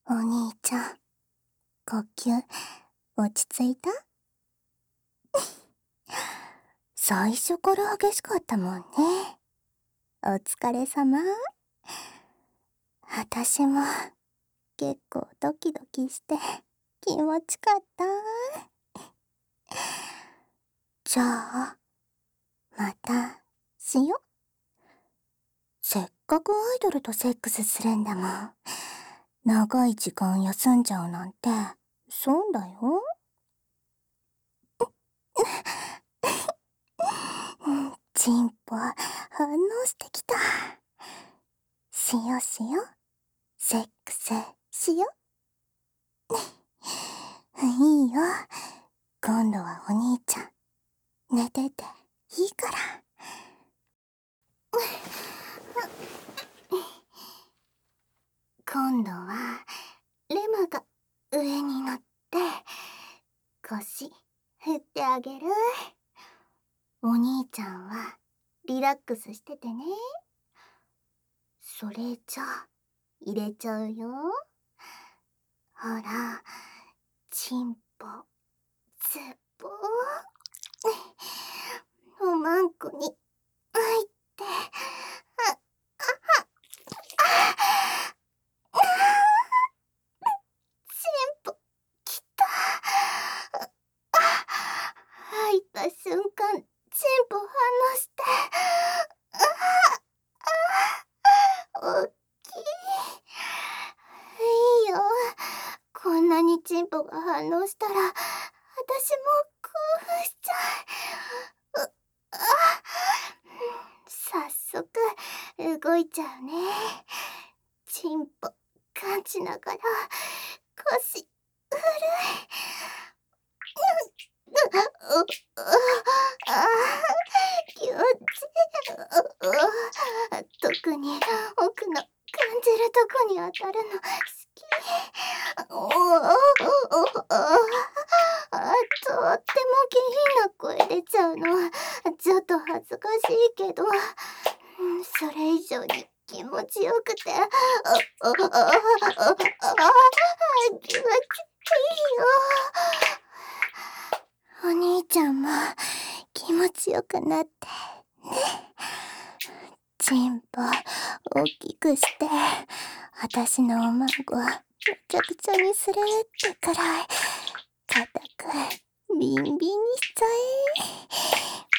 お兄ちゃん、呼吸、落ち着いた？最初から激しかったもんね。お疲れ様。私も結構ドキドキして気持ちかった。じゃあ、またしよ。せっかくアイドルとセックスするんだもん。長い時間休んじゃうなんて損だよ。チンポ反応してきた。しよしよ、セックスしよ。いいよ、今度はお兄ちゃん寝てていいから。今度はレムが上に乗って腰振ってあげる。お兄ちゃんはリラックスしててね。それじゃあ入れちゃうよ。ほら、チンポズボー、おまんこに入って、チンポきた。入った瞬間チンポ反応して、おっきい。いいよ、こんなにチンポが反応したら私も興奮しちゃう。早速動いちゃうね。チンポ感じながら腰振る。気持ちいい。特に奥の感じるとこに当たるの好き。とっても下品な声出ちゃうのはちょっと恥ずかしいけど、それ以上に気持ちよくて、気持ちいいよ。お兄ちゃんも気持ちよくなってね。チンポ大きくして私のおまんこめちゃくちゃにするってくらい固くビンビンにしちゃえ。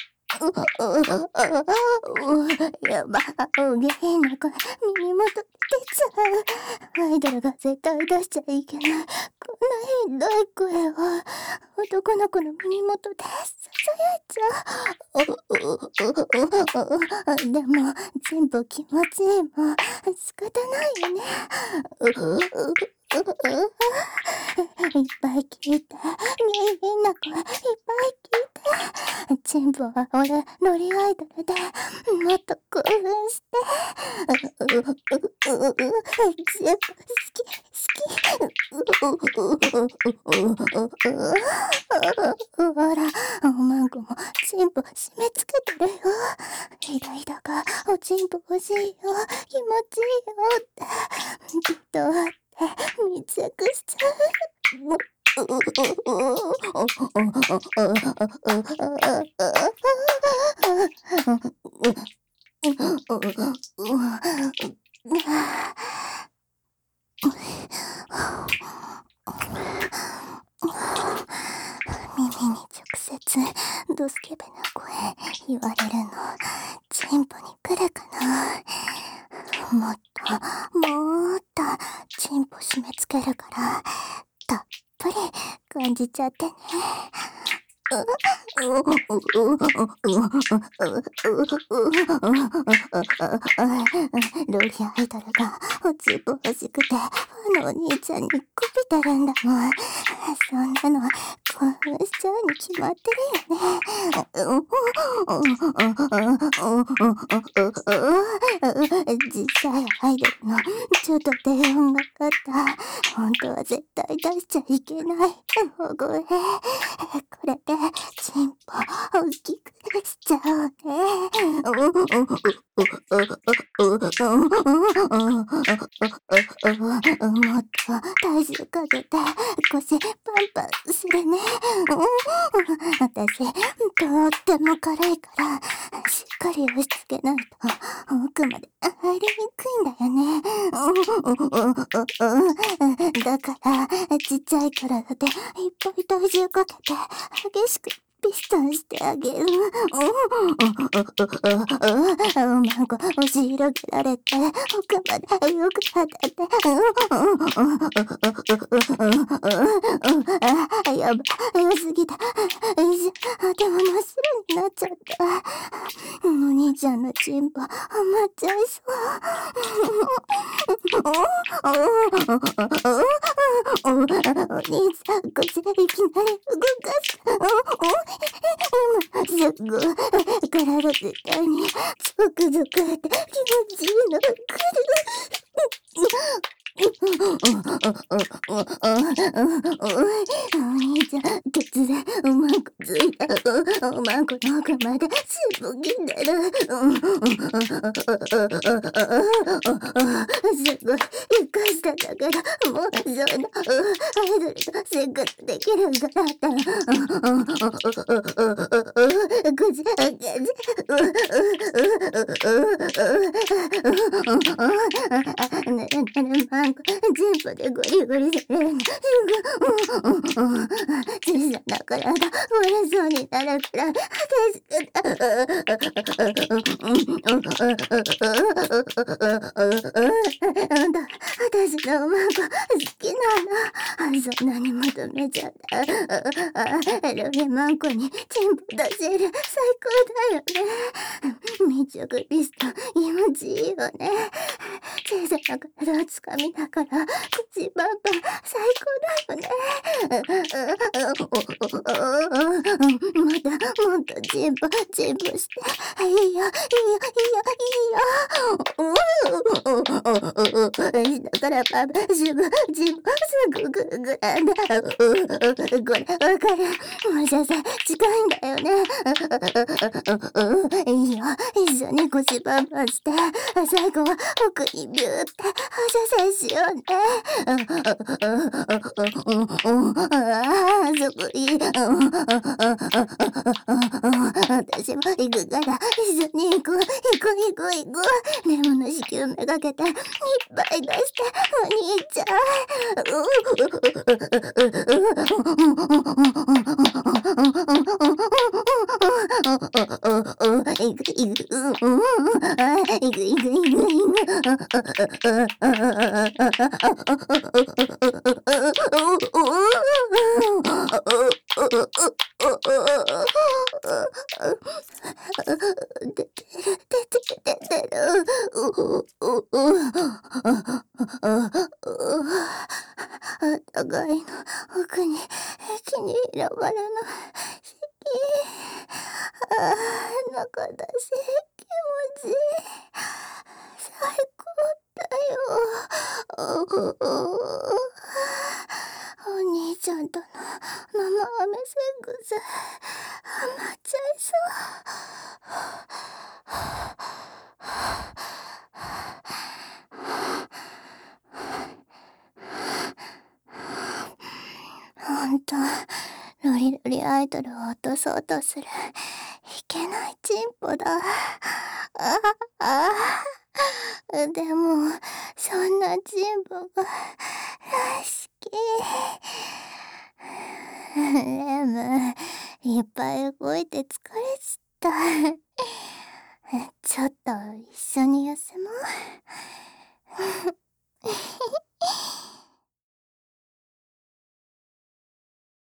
やば、お下品な声耳元で出ちゃう。アイドルが絶対出しちゃいけないこんなひどい声を男の子の耳元でささやいちゃう。でも全部気持ちいいもん仕方ないよね。いっぱい聞いて、みんな声いっぱい聞いて。チンポは俺ノリアイドルでもっと興奮して。チンポ好き。ほら、おまんこもチンポ締め付けてるよ。ひだひだがおチンポ欲しいよ、気持ちいいよってどうって密着しちゃう。耳に直接ドスケベな声言われるのチンポに来るかな。もっとチンポ締め付けるからたっぷり感じちゃってね。ロリアイドルがおちんぽ欲しくてファンのお兄ちゃんにこびてるんだもん。そんなの興奮しちゃうに決まってるよね。実際アイドルのちょっと低音がかった本当は絶対出しちゃいけない大声。これでチンポ大きくしちゃおうね。 もっと体重かけて腰パンパンするね。私、とっても軽いから、しっかり押し付けないと奥まで入りにくいんだよね。だから、ちっちゃい体でいっぱい体重かけて激しくピストンしてあげる。マンコ押し広げられて奥までよく当たって。やば、良すぎた。頭真っ白になっちゃった。お兄ちゃんのチンポ余っちゃいそう。お兄さん、こっちいきなり動かす。今すぐ体絶対にゾクゾクって気持ちいいの来る。お兄ちゃん、突然おまんこついた。おまんこの奥までしぼきんでる。すごい、ゆかしたんだけど、もうそんなアイドルとセックスできるんだった。こじ開けて。ねえねえ、マンコ、全部でゴリゴリされるの。小さな体、折れそうになるくらい激しくな。私のマンコ好きなの。そんなに求めちゃった。ロケマンコにチンポ出せる。最高だよね。密着ピストン気持ちいいよね。小さな体をつかみながら口パンパン最高だよね。もっとチンポして。いいよいいよいいよいいよ。下からパンパンチンポすぐぐぐらんだ。これわかる。もしかして近いんだよね。いいよ、一緒に腰パンパンして、最後は奥にビューって放射線しようね。そこいい。私も行くから、一緒に行こう。レモンの子宮めがけて、いっぱい出して、お兄ちゃん。あったかいの奥に気に入らばらの中だし気持ちいい。最高だよ。お兄ちゃんとの生飴セックスハマっちゃいそう。ほんと、ロリロリアイドルを落とそうとするいけないチンポだ。でも、そんなチンポが大好き。レム、いっぱい動いて疲れちゃった。ちょっと一緒に休もう。